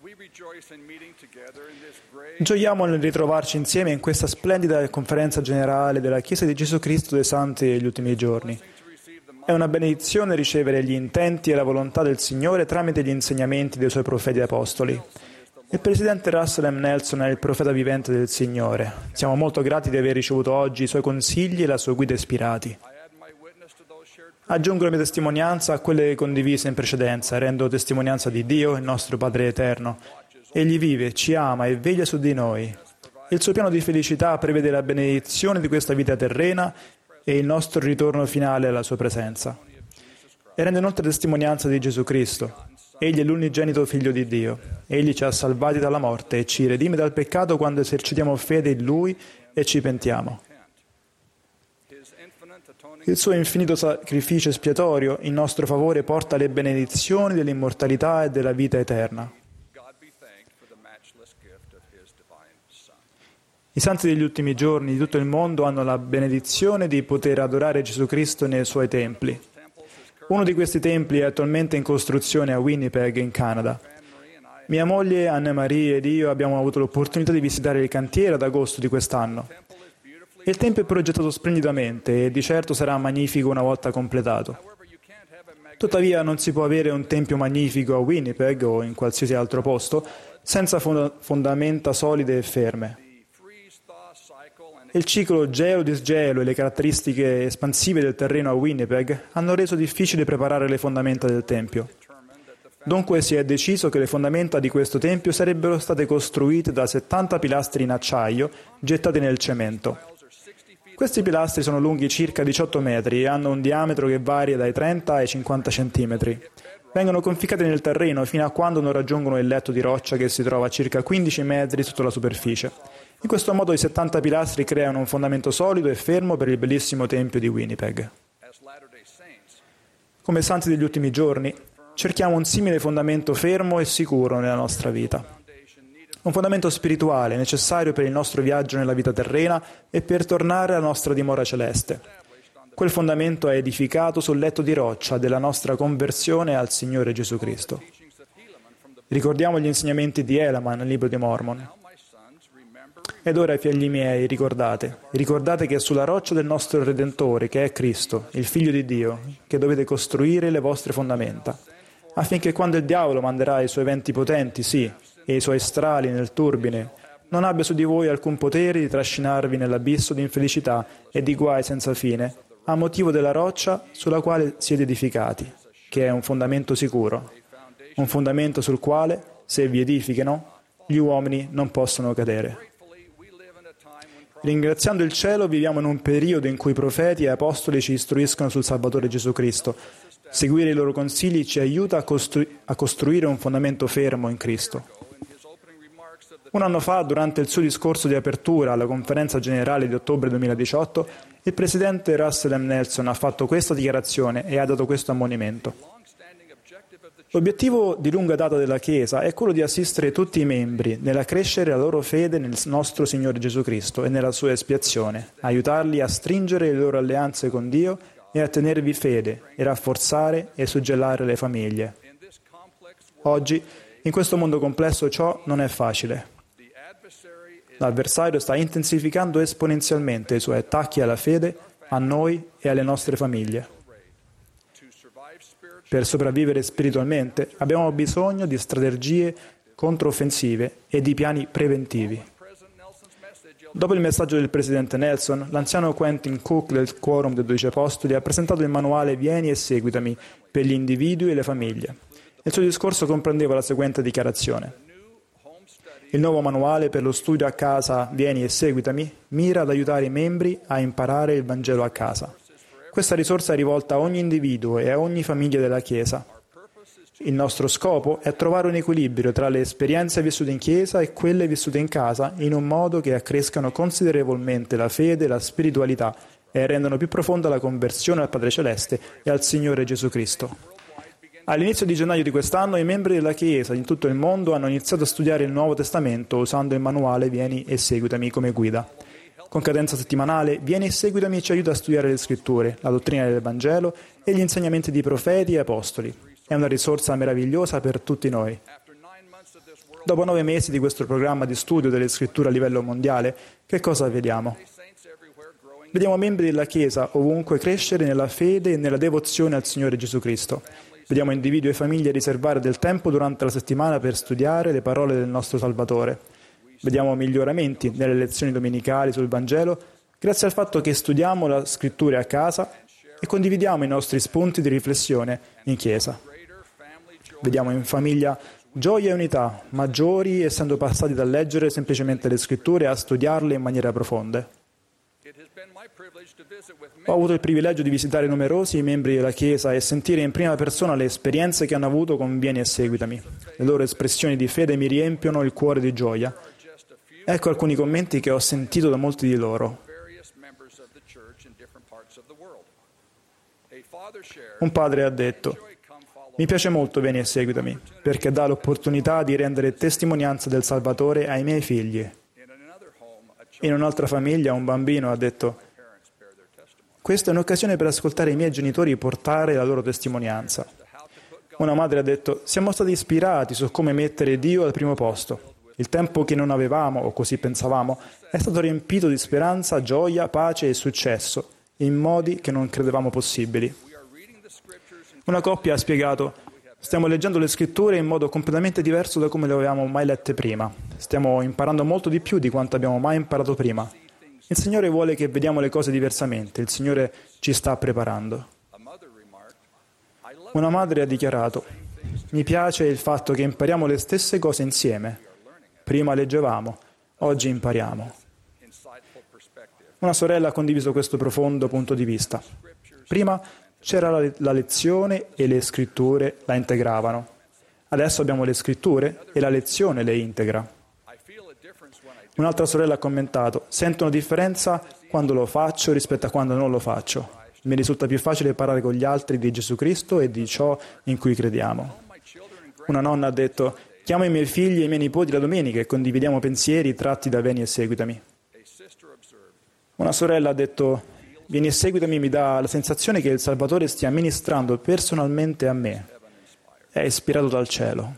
Gioiamo nel ritrovarci insieme in questa splendida conferenza generale della Chiesa di Gesù Cristo dei Santi degli ultimi giorni. È una benedizione ricevere gli intenti e la volontà del Signore tramite gli insegnamenti dei Suoi profeti e apostoli. Il presidente Russell M. Nelson è il profeta vivente del Signore. Siamo molto grati di aver ricevuto oggi i Suoi consigli e la Sua guida ispirati. Aggiungo la mia testimonianza a quelle condivise in precedenza, rendo testimonianza di Dio, il nostro Padre Eterno. Egli vive, ci ama e veglia su di noi. Il suo piano di felicità prevede la benedizione di questa vita terrena e il nostro ritorno finale alla sua presenza. E rende inoltre testimonianza di Gesù Cristo. Egli è l'unigenito Figlio di Dio. Egli ci ha salvati dalla morte e ci redime dal peccato quando esercitiamo fede in Lui e ci pentiamo. Il suo infinito sacrificio espiatorio in nostro favore porta le benedizioni dell'immortalità e della vita eterna. I santi degli ultimi giorni di tutto il mondo hanno la benedizione di poter adorare Gesù Cristo nei suoi templi. Uno di questi templi è attualmente in costruzione a Winnipeg, in Canada. Mia moglie Anne-Marie ed io abbiamo avuto l'opportunità di visitare il cantiere ad agosto di quest'anno. Il tempio è progettato splendidamente e di certo sarà magnifico una volta completato. Tuttavia non si può avere un tempio magnifico a Winnipeg o in qualsiasi altro posto senza fondamenta solide e ferme. Il ciclo gelo-disgelo e le caratteristiche espansive del terreno a Winnipeg hanno reso difficile preparare le fondamenta del tempio. Dunque si è deciso che le fondamenta di questo tempio sarebbero state costruite da 70 pilastri in acciaio gettati nel cemento. Questi pilastri sono lunghi circa 18 metri e hanno un diametro che varia dai 30 ai 50 centimetri. Vengono conficcati nel terreno fino a quando non raggiungono il letto di roccia che si trova a circa 15 metri sotto la superficie. In questo modo i 70 pilastri creano un fondamento solido e fermo per il bellissimo tempio di Winnipeg. Come santi degli ultimi giorni, cerchiamo un simile fondamento fermo e sicuro nella nostra vita. Un fondamento spirituale necessario per il nostro viaggio nella vita terrena e per tornare alla nostra dimora celeste. Quel fondamento è edificato sul letto di roccia della nostra conversione al Signore Gesù Cristo. Ricordiamo gli insegnamenti di Helaman nel libro di Mormon. Ed ora, figli miei, ricordate che è sulla roccia del nostro Redentore, che è Cristo, il Figlio di Dio, che dovete costruire le vostre fondamenta, affinché quando il diavolo manderà i suoi venti potenti, sì, e i suoi strali nel turbine, non abbia su di voi alcun potere di trascinarvi nell'abisso di infelicità e di guai senza fine, a motivo della roccia sulla quale siete edificati, che è un fondamento sicuro, un fondamento sul quale, se vi edificano, gli uomini non possono cadere. Ringraziando il cielo, viviamo in un periodo in cui i profeti e apostoli ci istruiscono sul Salvatore Gesù Cristo. Seguire i loro consigli ci aiuta a costruire un fondamento fermo in Cristo. Un anno fa, durante il suo discorso di apertura alla conferenza generale di ottobre 2018, il presidente Russell M. Nelson ha fatto questa dichiarazione e ha dato questo ammonimento. L'obiettivo di lunga data della Chiesa è quello di assistere tutti i membri nella crescere la loro fede nel nostro Signore Gesù Cristo e nella sua espiazione, aiutarli a stringere le loro alleanze con Dio e a tenervi fede e rafforzare e suggellare le famiglie. Oggi, in questo mondo complesso, ciò non è facile. L'avversario sta intensificando esponenzialmente i suoi attacchi alla fede, a noi e alle nostre famiglie. Per sopravvivere spiritualmente abbiamo bisogno di strategie controffensive e di piani preventivi. Dopo il messaggio del presidente Nelson, l'anziano Quentin Cook del Quorum dei 12 Apostoli ha presentato il manuale Vieni e seguitami per gli individui e le famiglie. Il suo discorso comprendeva la seguente dichiarazione. Il nuovo manuale per lo studio a casa Vieni e seguitami mira ad aiutare i membri a imparare il Vangelo a casa. Questa risorsa è rivolta a ogni individuo e a ogni famiglia della Chiesa. Il nostro scopo è trovare un equilibrio tra le esperienze vissute in Chiesa e quelle vissute in casa in un modo che accrescano considerevolmente la fede e la spiritualità e rendano più profonda la conversione al Padre Celeste e al Signore Gesù Cristo. All'inizio di gennaio di quest'anno i membri della Chiesa in tutto il mondo hanno iniziato a studiare il Nuovo Testamento usando il manuale Vieni e seguitami come guida. Con cadenza settimanale, Vieni e seguitami ci aiuta a studiare le Scritture, la dottrina del Vangelo e gli insegnamenti di profeti e apostoli. È una risorsa meravigliosa per tutti noi. Dopo 9 mesi di questo programma di studio delle scritture a livello mondiale, che cosa vediamo? Vediamo membri della Chiesa ovunque crescere nella fede e nella devozione al Signore Gesù Cristo. Vediamo individui e famiglie riservare del tempo durante la settimana per studiare le parole del nostro Salvatore. Vediamo miglioramenti nelle lezioni domenicali sul Vangelo grazie al fatto che studiamo la scrittura a casa e condividiamo i nostri spunti di riflessione in Chiesa. Vediamo in famiglia gioia e unità maggiori essendo passati dal leggere semplicemente le scritture a studiarle in maniera profonda. Ho avuto il privilegio di visitare numerosi membri della Chiesa e sentire in prima persona le esperienze che hanno avuto con Vieni e seguitami. Le loro espressioni di fede mi riempiono il cuore di gioia. Ecco alcuni commenti che ho sentito da molti di loro. Un padre ha detto: mi piace molto Vieni e seguitami, perché dà l'opportunità di rendere testimonianza del Salvatore ai miei figli. In un'altra famiglia un bambino ha detto: questa è un'occasione per ascoltare i miei genitori portare la loro testimonianza. Una madre ha detto: siamo stati ispirati su come mettere Dio al primo posto. Il tempo che non avevamo, o così pensavamo, è stato riempito di speranza, gioia, pace e successo, in modi che non credevamo possibili. Una coppia ha spiegato: stiamo leggendo le scritture in modo completamente diverso da come le avevamo mai lette prima. Stiamo imparando molto di più di quanto abbiamo mai imparato prima. Il Signore vuole che vediamo le cose diversamente. Il Signore ci sta preparando. Una madre ha dichiarato: mi piace il fatto che impariamo le stesse cose insieme. Prima leggevamo, oggi impariamo. Una sorella ha condiviso questo profondo punto di vista. Prima c'era la lezione e le scritture la integravano. Adesso abbiamo le scritture e la lezione le integra. Un'altra sorella ha commentato: sento una differenza quando lo faccio rispetto a quando non lo faccio. Mi risulta più facile parlare con gli altri di Gesù Cristo e di ciò in cui crediamo. Una nonna ha detto: chiamo i miei figli e i miei nipoti la domenica e condividiamo pensieri tratti da Vieni e seguitami. Una sorella ha detto: Vieni e seguitami mi dà la sensazione che il Salvatore stia ministrando personalmente a me. È ispirato dal cielo.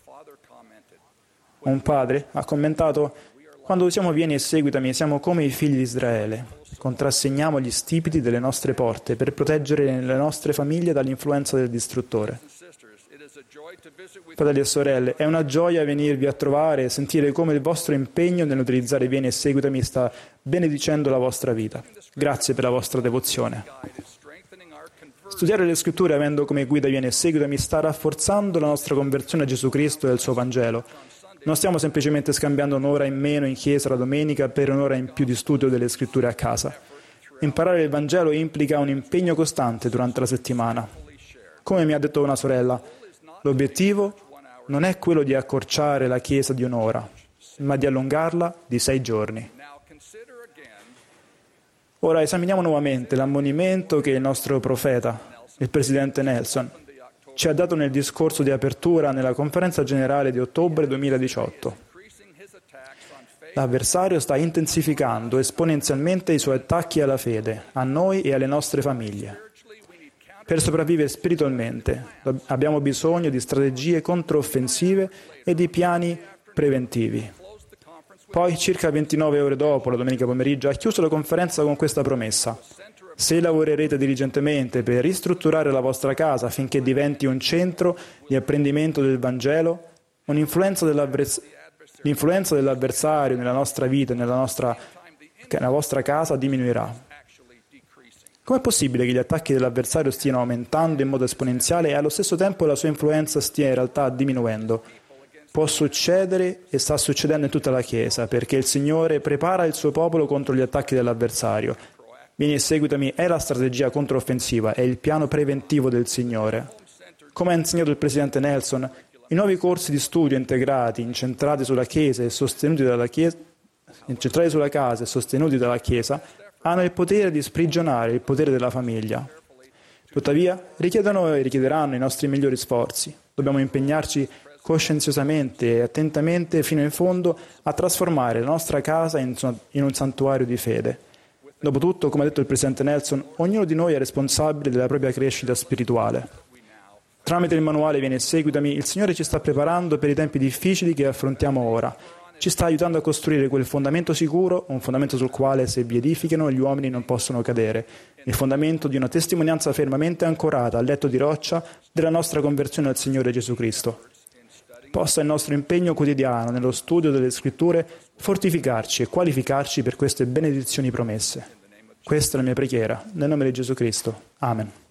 Un padre ha commentato: quando usiamo Vieni e seguitami siamo come i figli di Israele. Contrassegniamo gli stipiti delle nostre porte per proteggere le nostre famiglie dall'influenza del distruttore. Fratelli e sorelle, è una gioia venirvi a trovare e sentire come il vostro impegno nell'utilizzare Vieni e seguitami sta benedicendo la vostra vita. Grazie per la vostra devozione. Studiare le scritture avendo come guida Vieni e seguitami sta rafforzando la nostra conversione a Gesù Cristo e al suo Vangelo. Non stiamo semplicemente scambiando un'ora in meno in chiesa la domenica per un'ora in più di studio delle scritture a casa. Imparare il Vangelo implica un impegno costante durante la settimana. Come mi ha detto una sorella, l'obiettivo non è quello di accorciare la chiesa di un'ora, ma di allungarla di 6 giorni. Ora esaminiamo nuovamente l'ammonimento che il nostro profeta, il presidente Nelson, ci ha dato nel discorso di apertura nella conferenza generale di ottobre 2018. L'avversario sta intensificando esponenzialmente i suoi attacchi alla fede, a noi e alle nostre famiglie. Per sopravvivere spiritualmente abbiamo bisogno di strategie controffensive e di piani preventivi. Poi, circa 29 ore dopo, la domenica pomeriggio, ha chiuso la conferenza con questa promessa: se lavorerete diligentemente per ristrutturare la vostra casa affinché diventi un centro di apprendimento del Vangelo, l'influenza dell'avversario nella nostra vita e nella vostra casa diminuirà. Com'è possibile che gli attacchi dell'avversario stiano aumentando in modo esponenziale e allo stesso tempo la sua influenza stia in realtà diminuendo? Può succedere e sta succedendo in tutta la Chiesa, perché il Signore prepara il suo popolo contro gli attacchi dell'avversario. Vieni e seguitami è la strategia controffensiva, è il piano preventivo del Signore. Come ha insegnato il presidente Nelson, i nuovi corsi di studio integrati, incentrati sulla casa e sostenuti dalla Chiesa, hanno il potere di sprigionare il potere della famiglia. Tuttavia, richiedono e richiederanno i nostri migliori sforzi. Dobbiamo impegnarci coscienziosamente e attentamente fino in fondo a trasformare la nostra casa in un santuario di fede. Dopotutto, come ha detto il presidente Nelson, ognuno di noi è responsabile della propria crescita spirituale. Tramite il manuale Vieni e seguitami, il Signore ci sta preparando per i tempi difficili che affrontiamo ora. Ci sta aiutando a costruire quel fondamento sicuro, un fondamento sul quale, se vi edificano, gli uomini non possono cadere. Il fondamento di una testimonianza fermamente ancorata al letto di roccia della nostra conversione al Signore Gesù Cristo. Possa il nostro impegno quotidiano nello studio delle Scritture fortificarci e qualificarci per queste benedizioni promesse. Questa è la mia preghiera, nel nome di Gesù Cristo. Amen.